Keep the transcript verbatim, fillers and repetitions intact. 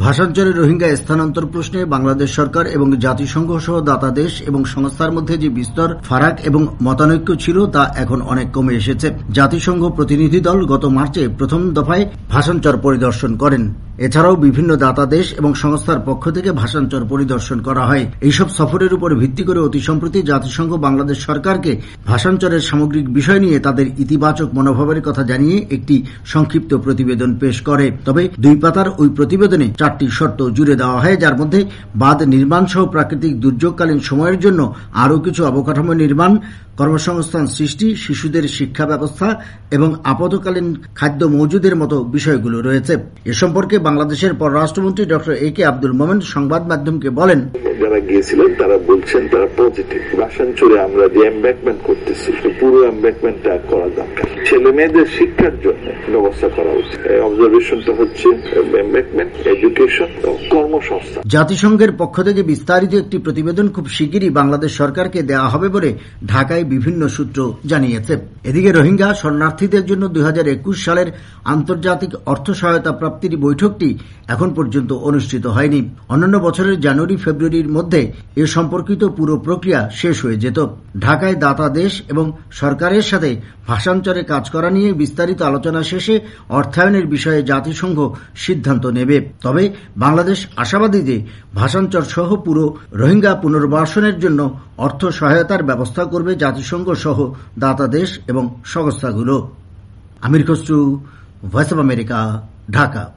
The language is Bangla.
ভাষাঞ্চলে রোহিঙ্গা স্থানান্তর প্রশ্নে বাংলাদেশ সরকার এবং জাতিসংঘ সহ দাতা দেশ এবং সংস্থার মধ্যে যে বিস্তর ফারাক এবং মতানৈক্য ছিল তা এখন অনেক কমে এসেছে। জাতিসংঘ প্রতিনিধি দল গত মার্চে প্রথম দফায় ভাষাঞ্চর পরিদর্শন করেন। এছাড়াও বিভিন্ন দাতা দেশ এবং সংস্থার পক্ষ থেকে ভাষাঞ্চর পরিদর্শন করা হয়। এইসব সফরের উপর ভিত্তি করে অতি সম্প্রতি জাতিসংঘ বাংলাদেশ সরকারকে ভাষাঞ্চরের সামগ্রিক বিষয় নিয়ে তাদের ইতিবাচক মনোভাবের কথা জানিয়ে একটি সংক্ষিপ্ত প্রতিবেদন পেশ করে। তবে দুই পাতার ওই প্রতিবেদনে চারটি শর্ত জুড়ে দেওয়া হয়, যার মধ্যে বাঁধ নির্মাণ সহ প্রাকৃতিক দুর্যোগকালীন সময়ের জন্য আরও কিছু অবকাঠামো নির্মাণ, কর্মসংস্থান সৃষ্টি, শিশুদের শিক্ষা ব্যবস্থা এবং আপদকালীন খাদ্য মজুদের মতো বিষয়গুলো রয়েছে। এ সম্পর্কে বাংলাদেশের পররাষ্ট্রমন্ত্রী ডক্টর এ কে আব্দুল মোমেন সংবাদ মাধ্যমকে বলেন, যারা গিয়েছিলেন তারা বলছেন তারা পজিটিভ। ভাষাঞ্চলে আমরা যে এমব্যাকমেন্ট করতেছি পুরো এমব্যাকমেন্টটা করা দরকার, ছেলে মেয়েদের শিক্ষার জন্য ব্যবস্থা করা উচিত। অবজারভেশনটা হচ্ছে এমব্যাকমেন্ট, এডুকেশন ও কর্মসংস্থান। জাতিসংঘের পক্ষ থেকে বিস্তারিত একটি প্রতিবেদন খুব শিগগিরই বাংলাদেশ সরকারকে দেওয়া হবে বলে ঢাকায় বিভিন্ন সূত্র জানিয়েছে। এদিকে রোহিঙ্গা শরণার্থীদের জন্য দুই হাজার একুশ সালের আন্তর্জাতিক অর্থ সহায়তা প্রাপ্তির বৈঠকটি এখন পর্যন্ত অনুষ্ঠিত হয়নি। অন্যান্য বছরের জানুয়ারি ফেব্রুয়ারির মধ্যে এ সম্পর্কিত পুরো প্রক্রিয়া শেষ হয়ে যেত। ঢাকায় দাতা দেশ এবং সরকারের সাথে ভাষাঞ্চরে কাজ করা নিয়ে বিস্তারিত আলোচনা শেষে অর্থায়নের বিষয়ে জাতিসংঘ সিদ্ধান্ত নেবে। তবে বাংলাদেশ আশাবাদী যে ভাষাঞ্চর সহ পুরো রোহিঙ্গা পুনর্বাসনের জন্য অর্থ সহায়তার ব্যবস্থা করবে জাতিসংঘ সহ দাতা দেশ এবং সংস্থাগুলো। Amir Khasru, voice of America, Dhaka.